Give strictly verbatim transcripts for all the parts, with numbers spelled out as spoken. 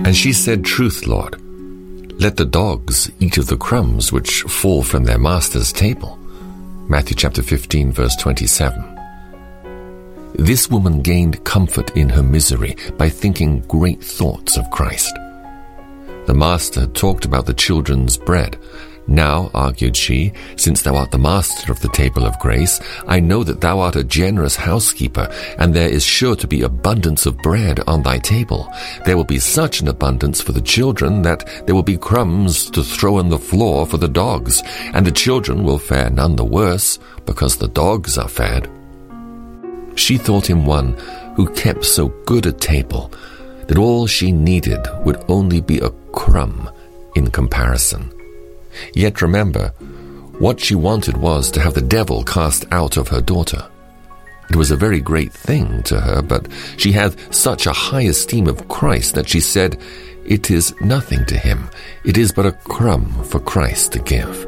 And she said, "Truth, Lord. Let the dogs eat of the crumbs which fall from their master's table." Matthew chapter fifteen, verse twenty-seven. This woman gained comfort in her misery by thinking great thoughts of Christ. The master talked about the children's bread. "Now," argued she, "since thou art the master of the table of grace, I know that thou art a generous housekeeper, and there is sure to be abundance of bread on thy table. There will be such an abundance for the children that there will be crumbs to throw on the floor for the dogs, and the children will fare none the worse, because the dogs are fed." She thought him one who kept so good a table that all she needed would only be a crumb in comparison. Yet remember, what she wanted was to have the devil cast out of her daughter. It was a very great thing to her, but she had such a high esteem of Christ that she said, "It is nothing to him. It is but a crumb for Christ to give."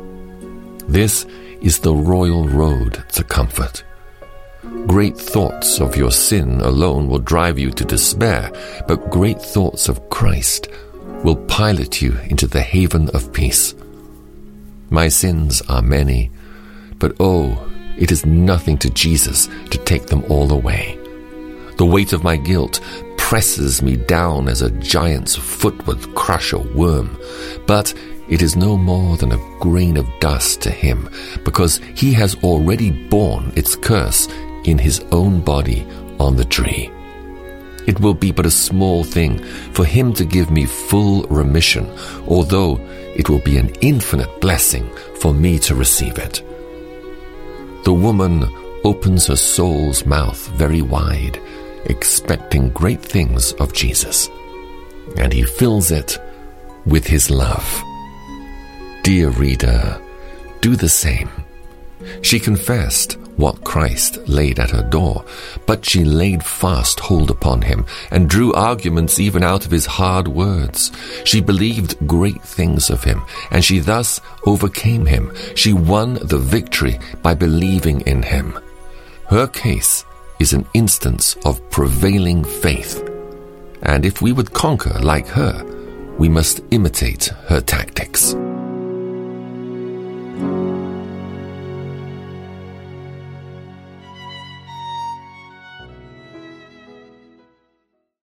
This is the royal road to comfort. Great thoughts of your sin alone will drive you to despair, but great thoughts of Christ will pilot you into the haven of peace. My sins are many, but oh, it is nothing to Jesus to take them all away. The weight of my guilt presses me down as a giant's foot would crush a worm, but it is no more than a grain of dust to him, because he has already borne its curse in his own body on the tree. It will be but a small thing for him to give me full remission, although it will be an infinite blessing for me to receive it. The woman opens her soul's mouth very wide, expecting great things of Jesus, and he fills it with his love. Dear reader, do the same. She confessed what Christ laid at her door, but she laid fast hold upon him and drew arguments even out of his hard words. She believed great things of him, and she thus overcame him. She won the victory by believing in him. Her case is an instance of prevailing faith, and if we would conquer like her, we must imitate her tactics.